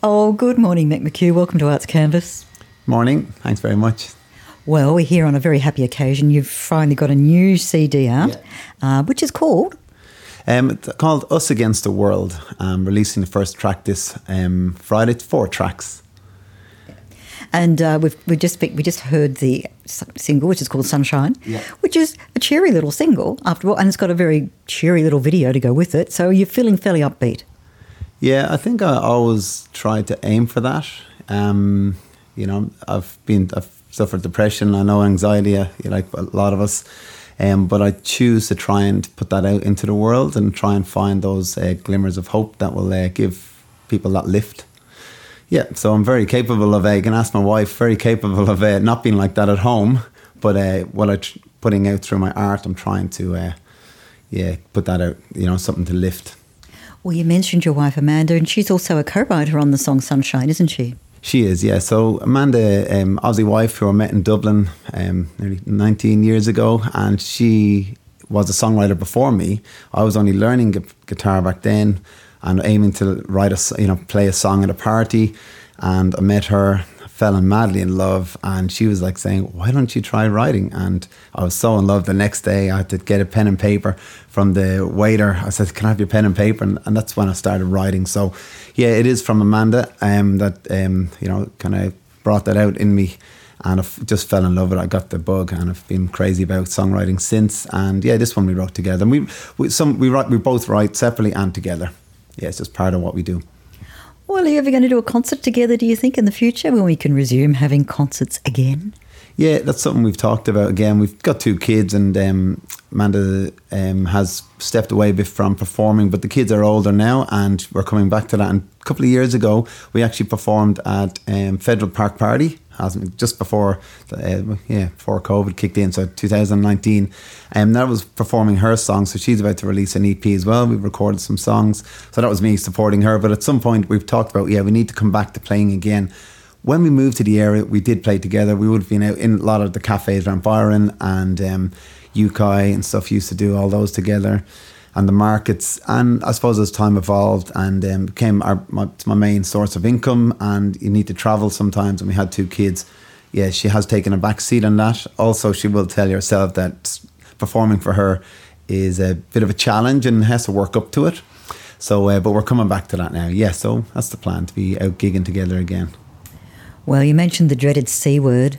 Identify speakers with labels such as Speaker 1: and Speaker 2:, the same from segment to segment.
Speaker 1: Oh, good morning, Mick McHugh. Welcome to Arts Canvas.
Speaker 2: Morning. Thanks very much.
Speaker 1: Well, we're here on a very happy occasion. You've finally got a new CD out, which is called?
Speaker 2: It's called Us Against the World. I'm releasing the first track this Friday. It's 4 tracks.
Speaker 1: And we just heard the single, which is called Sunshine, which is a cheery little single, after all, and it's got a very cheery little video to go with it. So you're feeling fairly upbeat.
Speaker 2: Yeah, I think I always try to aim for that. I've suffered depression. I know anxiety, like a lot of us. But I choose to try and put that out into the world and try and find those glimmers of hope that will give people that lift. Yeah, so I'm very capable of, you can ask my wife, very capable of not being like that at home. But what I'm putting out through my art, I'm trying to, put that out, something to lift.
Speaker 1: Well, you mentioned your wife, Amanda, and she's also a co-writer on the song Sunshine, isn't she?
Speaker 2: She is, yeah. So Amanda, Aussie wife who I met in Dublin nearly 19 years ago, and she was a songwriter before me. I was only learning guitar back then and aiming to write play a song at a party. And I met her, fell madly in love, and she was like saying, "Why don't you try writing?" And I was so in love. The next day I had to get a pen and paper from the waiter. I said, "Can I have your pen and paper?" And that's when I started writing. So yeah, it is from Amanda that kind of brought that out in me, and I just fell in love with it. I got the bug, and I've been crazy about songwriting since. And yeah, this one we wrote together. And we both write separately and together. Yeah, it's just part of what we do.
Speaker 1: Well, are you ever going to do a concert together, do you think, in the future, when we can resume having concerts again?
Speaker 2: Yeah, that's something we've talked about again. We've got 2 kids, and Amanda has stepped away a bit from performing, but the kids are older now, and we're coming back to that. And a couple of years ago, we actually performed at Federal Park Party, just before COVID kicked in, so 2019. That was performing her song, so she's about to release an EP as well. We've recorded some songs, so that was me supporting her. But at some point, we've talked about, we need to come back to playing again. When we moved to the area, we did play together. We would have been out in a lot of the cafes around Byron and Ukai and stuff. Used to do all those together, and the markets. And I suppose as time evolved and became my main source of income, and you need to travel sometimes, and we had 2 kids. Yeah, she has taken a back seat on that. Also, she will tell you herself that performing for her is a bit of a challenge and has to work up to it. So, but we're coming back to that now. Yeah, so that's the plan, to be out gigging together again.
Speaker 1: Well, you mentioned the dreaded C word.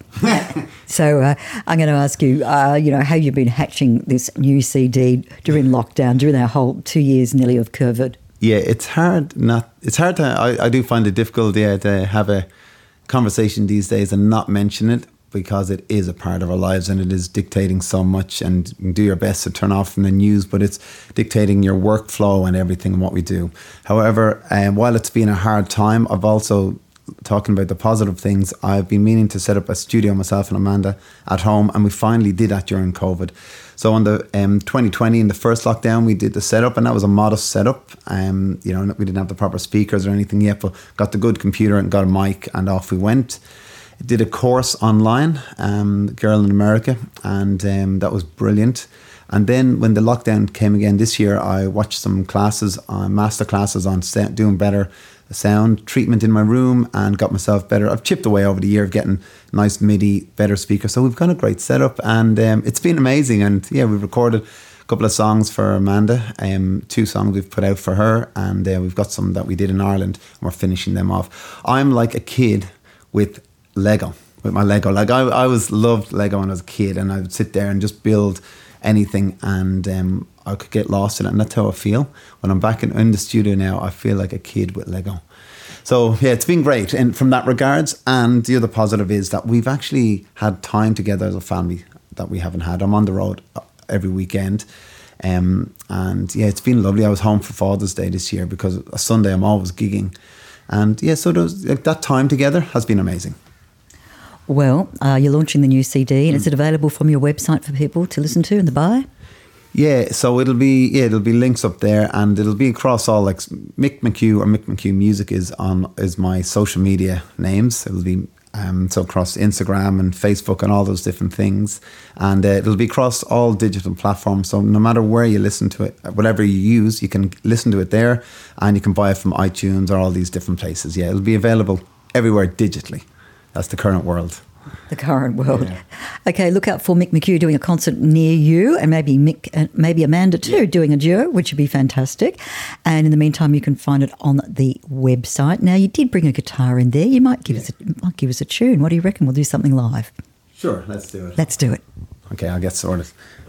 Speaker 1: So I'm going to ask you, how you've been hatching this new CD during lockdown, during our whole 2 years nearly of COVID.
Speaker 2: Yeah, it's hard I do find it difficult, to have a conversation these days and not mention it, because it is a part of our lives and it is dictating so much, and you do your best to turn off from the news, but it's dictating your workflow and everything and what we do. However, while it's been a hard time, I've also talking about the positive things. I've been meaning to set up a studio, myself and Amanda, at home, and we finally did that during COVID. So on the 2020, in the first lockdown, we did the setup, and that was a modest setup. We didn't have the proper speakers or anything yet, but got the good computer and got a mic, and off we went. Did a course online, Girl in America, and that was brilliant. And then when the lockdown came again this year, I watched some classes, master classes on doing better sound treatment in my room, and got myself better. I've chipped away over the year of getting nice MIDI, better speakers. So we've got a great setup, and it's been amazing. And yeah, we've recorded a couple of songs for Amanda, 2 songs we've put out for her, and we've got some that we did in Ireland, and we're finishing them off. I'm like a kid with Lego, with my Lego. Like I loved Lego when I was a kid, and I would sit there and just build anything, and I could get lost in it, and that's how I feel when I'm back in the studio now. I feel like a kid with Lego. So yeah, it's been great in from that regards. And the other positive is that we've actually had time together as a family that we haven't had. I'm on the road every weekend, and yeah, it's been lovely. I was home for Father's Day this year, because a Sunday I'm always gigging, and yeah, so that time together has been amazing.
Speaker 1: Well, you're launching the new CD, and is it available from your website for people to listen to in the buy?
Speaker 2: Yeah, so it'll be links up there, and it'll be across all, like Mick McHugh or Mick McHugh Music is my social media names. It'll be So across Instagram and Facebook and all those different things. And it'll be across all digital platforms. So no matter where you listen to it, whatever you use, you can listen to it there, and you can buy it from iTunes or all these different places. Yeah, it'll be available everywhere digitally. That's the current world.
Speaker 1: The current world.
Speaker 2: Yeah.
Speaker 1: Okay, look out for Mick McHugh doing a concert near you, and maybe Mick and maybe Amanda too doing a duo, which would be fantastic. And in the meantime, you can find it on the website. Now, you did bring a guitar in there. You might give us a tune. What do you reckon? We'll do something live.
Speaker 2: Sure, let's do it.
Speaker 1: Let's do it.
Speaker 2: Okay, I'll get sorted.